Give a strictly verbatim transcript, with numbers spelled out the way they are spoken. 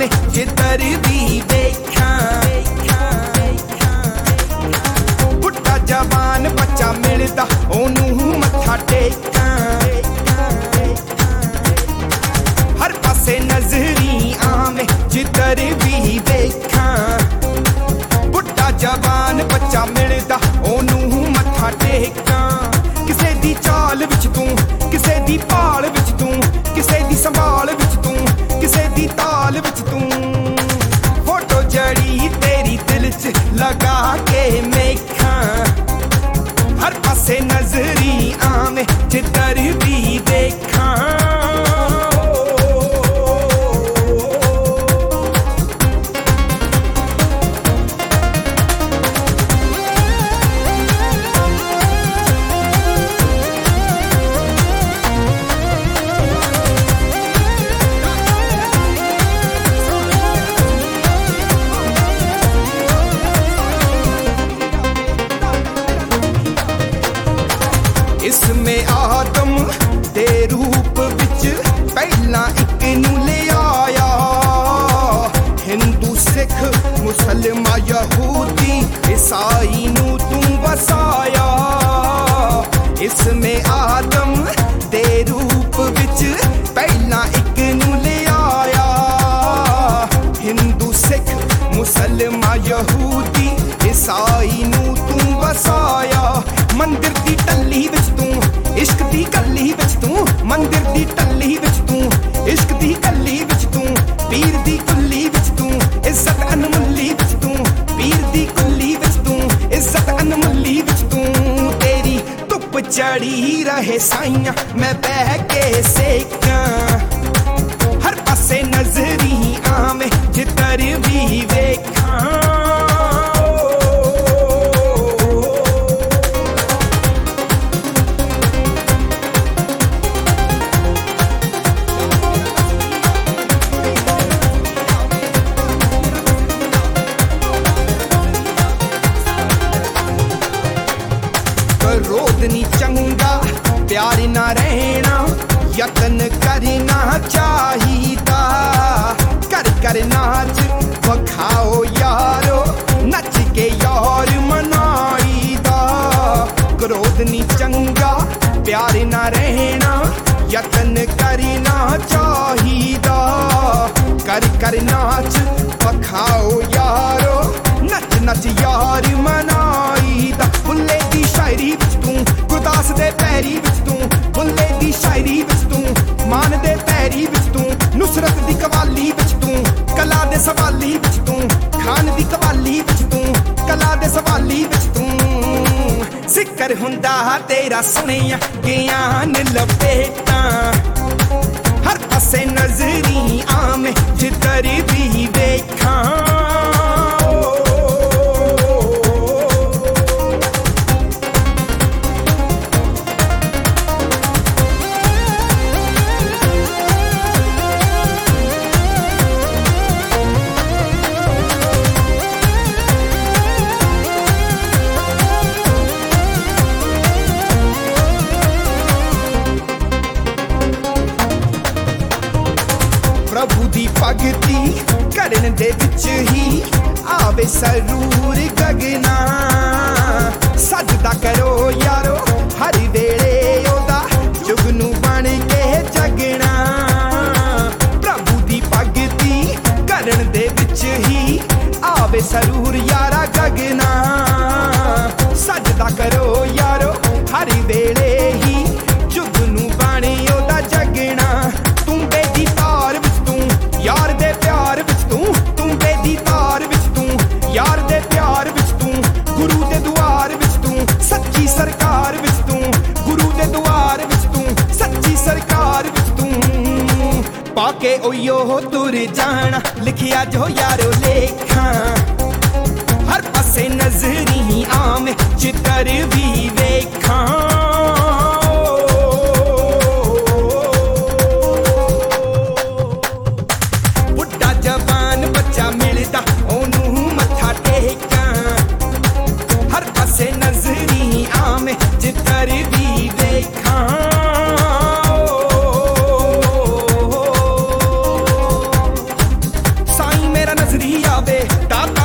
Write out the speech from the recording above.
ਆਵੇਂ ਜਿੱਧਰ ਵੀ ਵੇਖਾਂ। ਬੁੱਢਾ ਜਵਾਨ ਬੱਚਾ ਮਿਲਦਾ ਉਹਨੂੰ ਮੱਥਾ ਟੇਕਾਂ। ਹਰ ਪਾਸੇ ਨਜ਼ਰੀ ਆਵੇਂ ਜਿੱਧਰ ਵੀ ਵੇਖਾਂ। ਬੁੱਢਾ ਜਵਾਨ ਬੱਚਾ ਮਿਲਦਾ ਉਹਨੂੰ ਮੱਥਾ ਟੇਕਾਂ। ਕਿਸੇ ਦੀ ਚਾਲ ਵਿੱਚ ਤੂੰ, ਕਿਸੇ ਦੀ ਭਾਲ ਵਿੱਚ ਤੂੰ, ਕਿਸੇ ਦੀ ਸੰਭਾਲ ਵਿੱਚ ਤੂੰ, ਕਿਸੇ ਦੀ ਤਾਲ ਵਿੱਚ ਤੂੰ। ਫੋਟੋ ਜੜੀ ਤੇਰੀ ਦਿਲ 'ਚ ਲਗਾ ਕੇ ਮੇਖਾਂ। ਹਰ ਪਾਸੇ ਨਜ਼ਰੀ ਆਵੇਂ ਜਿੱਧਰ ਵੀ ਦੇਖਾਂ। इसमें आदम दे रूप विच पहला एक नूं ले आया। हिंदू सिख मुसलमान यहूदी ईसाई नूं तूं वसाया। इसमें आदम दे रूप विच पहला एक नूं ले आया। हिंदू सिख मुसलमान यहूदी ईसाई नूं तूं वसाया। मंदिर दी टल्ली विच तूं, इश्क दी गल्ली विच तूं। मंदिर दी टल्ली विच तूं, इश्क दी गल्ली विच तूं। पीर दी कुल्ली विच तूं, इज्जत अनमुल्ली विच तूं। पीर दी कुल्ली विच तूं, इज्जत अनमुल्ली विच तूं। तेरी धुप चढ़ी रहे साइयां मैं बह के सेकां। हर पासे नजरी आवें जिधर भी वेखां। क्रोध नी चंगा प्यार ना रहना यतन करना चाहिदा। कर कर नाच वखाओ यारो नच के यार मनाईदा। क्रोध नी चंगा प्यार ना रहना यतन करना चाहिदा। कर कर नाच वखाओ यारो नच नच यार मनाईदा। बुल्ले दी शायरी विच तूं, गुरदास दे पैरी विच तूं। बुल्ले दी शायरी विच तूं, मान दे पैरी विच तूं। नुसरत दी कवाली विच तूं, कला दे सवाली विच तूं। खान दी कवाली विच तूं, कला दे सवाली विच तूं। जिक्र हुंदा तेरा सुनिया ज्ञान लपेटां। हर पासे नजरी आवें जिधर भी वेखां। प्रभु दी भगती करन दे विच ही आवे सरूर गगना। सजदा करो यारो हर वेले ओदा जुगनू बन के जगना। प्रभु दी भगती करन दे विच ही आवे सरूर यारा गगना। सजदा करो यारो हर वेले ही जुगनू बन ओदा जगना। तूं बेदी तार यार दे प्यार विच तूं, तूं बेदी तार विच तूं। यार दे प्यार विच तूं, गुरु दे दुआर विच तूं। सच्ची सरकार विच तूं, गुरु दे दुआर विच तूं। सच्ची सरकार विच तूं। पाके ओयो तुर जाना लिखिया जो यारो लेखां। हर पासे नजरी आवें जिधर भी वेखां। दाता